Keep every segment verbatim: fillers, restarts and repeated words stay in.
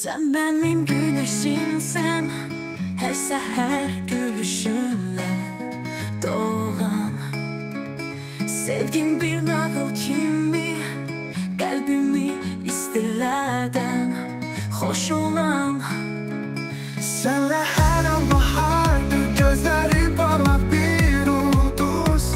Sen benim güneşimsen, her seher gülüşünle doğan. Sevgin bir nağıl kimi, kalbimi istilerden hoş olan. Senle her an bahardır, gözleri bana bir ulduz.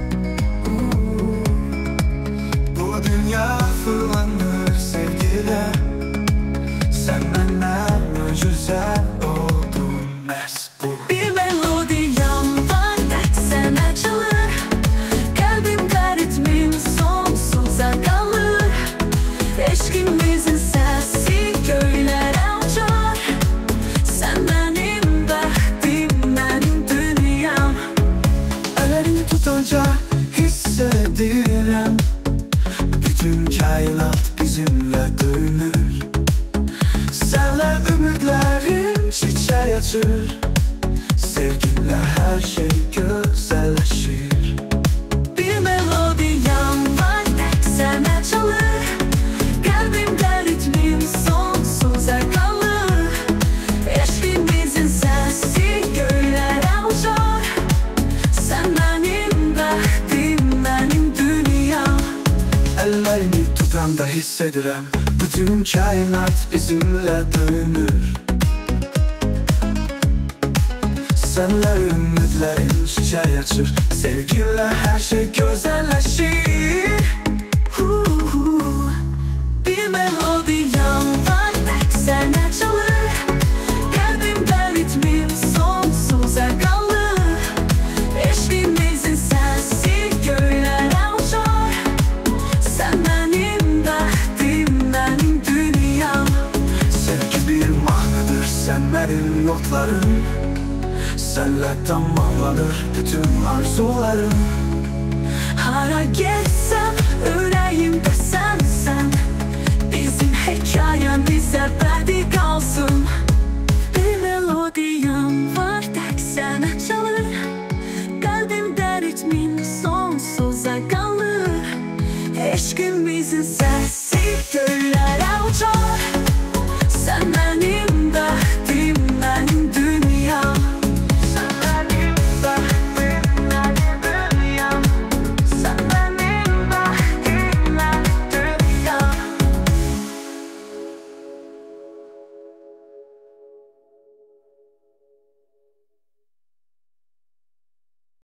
Bu dünya fırlanır sevgiyle, sen benden güzel oldun mesbul. Bir melodi yandan sen açılır, kalbim ritmin sonsuza kalır. Eşkimizin sesi göklere uçar. Sen benim bahtım, benim dünyam. Ellerini tutunca hissediyorum, bütün kainat bizimle dönür. Senle ümitlerim çiçeği açır, sevginle her şey güzelleşir. Bir melodi yandan sen açılır, kalbimde ritmin sonsuza kalır. Eşkimizin sesi göklere uçar. Sen benim bahtım, benim dünyam. Ellerini tutanda hissediyorum, bütün kainat bizimle dönür. Senle ümitlerin çiçeği açır, sevgiyle her şey güzelleşir. Hu-hu. Bir melodi yandan sen açılır, kalbimde ritmin sonsuza kalır. Eşkimizin sesi göklere uçar. Sen benim bahtım, benim dünyam. Sevgi bir mahnedir, sen benim notlarım. Senle tamamlanır bütün arzularım. Hara geçsem